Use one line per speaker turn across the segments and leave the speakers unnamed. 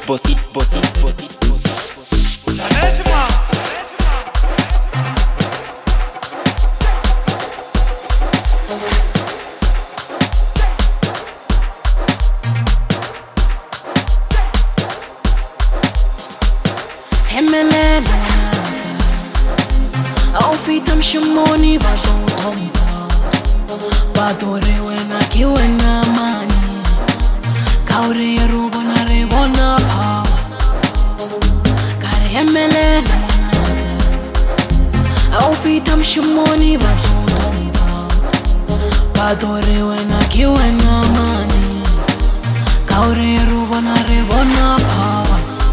bossy, bossy, bossy, bossy.
Emelela awufita mshimoni bazothomba badore wena ki wena mani kaure rubona rebona pha kare emelela awufita mshimoni bazothomba badore wena ki wena mani kaure rubona rebona pha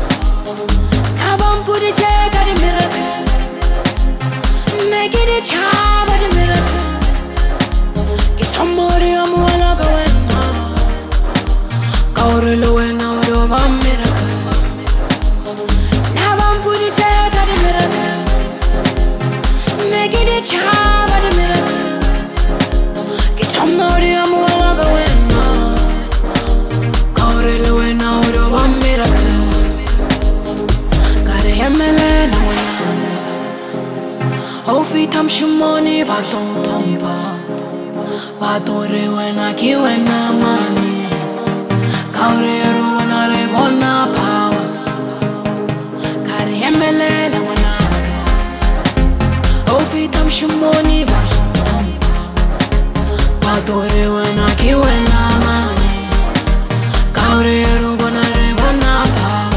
put a check at the miracle. Make it a charm at the miracle. Get somebody on one of going on. Kaurelo and out of a miracle. Now I'm put a check at the miracle. Make it a charm at the miracle. Get somebody on one of going on. Kaurelo and out of a miracle. Emelela awufita mshimoni bazothomba badore wena ki wena mani kaure rubona rebona phawa kare emelela wena awufita mshimoni bazothomba badore wena ki wena mani kaure rubona rebona phawa.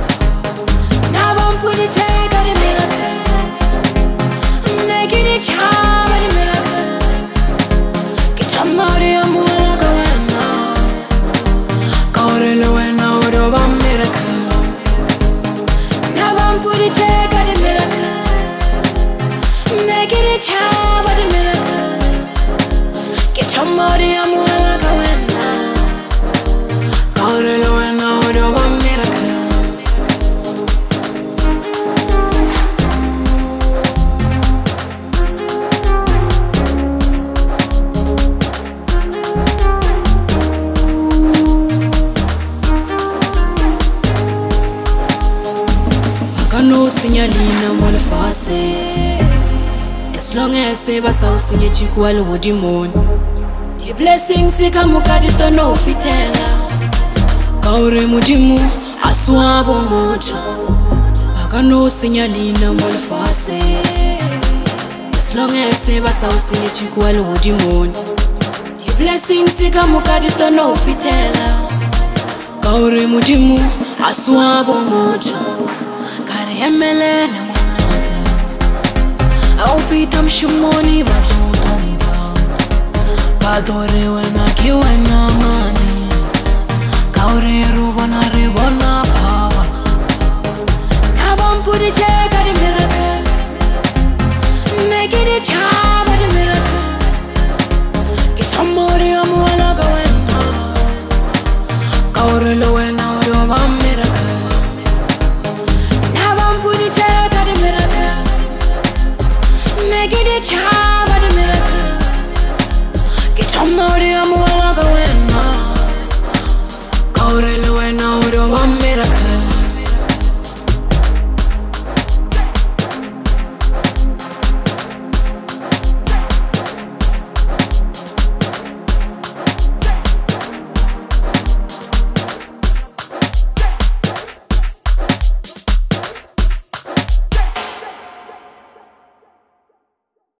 Put it take at the miracle. Make it a charm at the miracle. Get somebody on one going now. Kaurelo and out of a miracle. Now I'm put it take at the miracle. Make it a charm at the miracle. Get somebody on one going now. Kaurelo and out of a miracle. No signalina mole fase. As long as save us out sinye chikwalo wodimoni. The blessings sikamuka dito no fitela. Kaure mudimu aswabo moto. Baka no signalina mole fase. As long as save us out sinye chikwalo wodimoni. The blessings sikamuka dito no fitela. Kaure mudimu aswabo moto. Emelela awufita mshimoni bazothomba badore wena ki wena mani kaure rubona rebona phawa now I'm put a check at the miracle. Make it a charm.